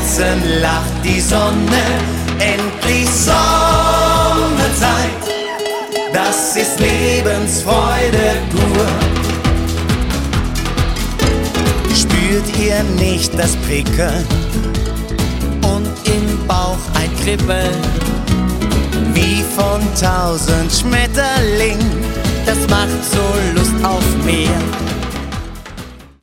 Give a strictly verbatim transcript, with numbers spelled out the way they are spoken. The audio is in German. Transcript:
Herzen lacht die Sonne, endlich Sommerzeit. Das ist Lebensfreude pur. Spürt ihr nicht das Prickeln und im Bauch ein Kribbeln, wie von tausend Schmetterlingen? Das macht so Lust auf mehr.